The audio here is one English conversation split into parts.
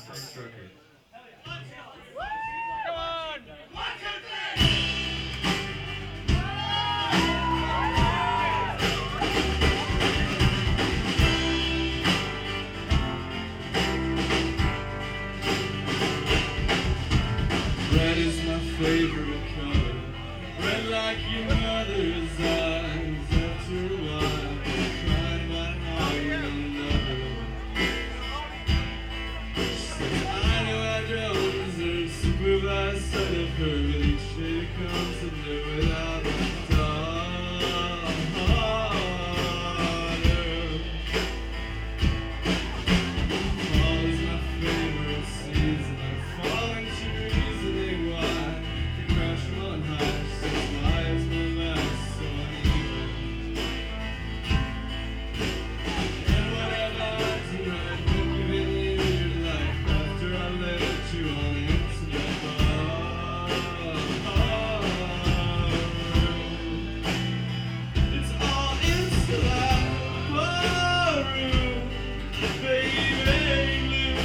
Thanks, Rookie. Come on! Red is my favorite color. Red like your mother's eyes. After a while, crying about how you love her. She says, I know I don't deserve supervised sight of her, but each day comes to do without a daughter. Fall is my favorite season. I fall into reasoning why. You crash from on high, says why is my life so uneven? And whatever I do, I hope you've been your life after I let you on into the bar. It's all into that barroom, baby blue.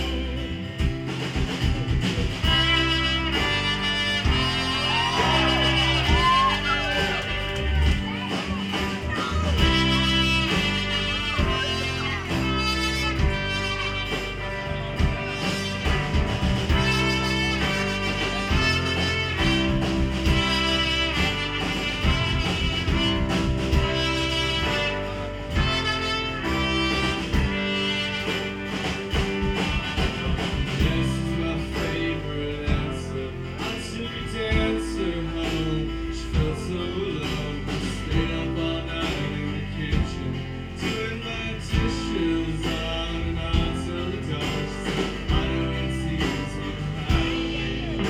This is my favorite answer. I took a dancer home. She felt so alone. Stayed up all night in the kitchen, doing my dishes on and on till the dark. She said, I know it's easy to hide,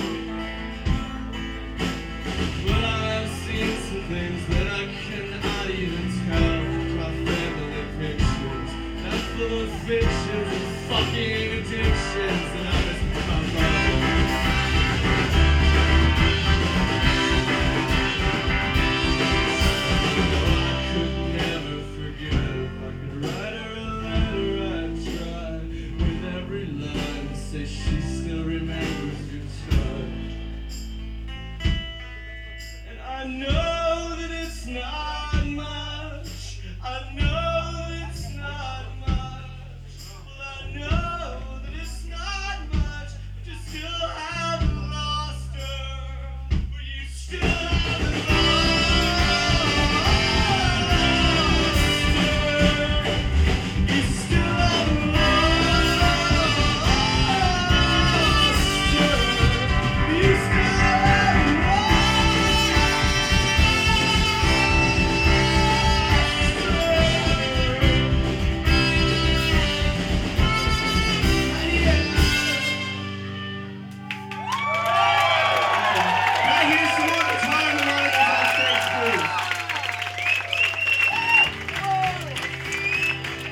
but I have seen some things that I cannot even tell from my family pictures. That's full of fictions and fucking addictions.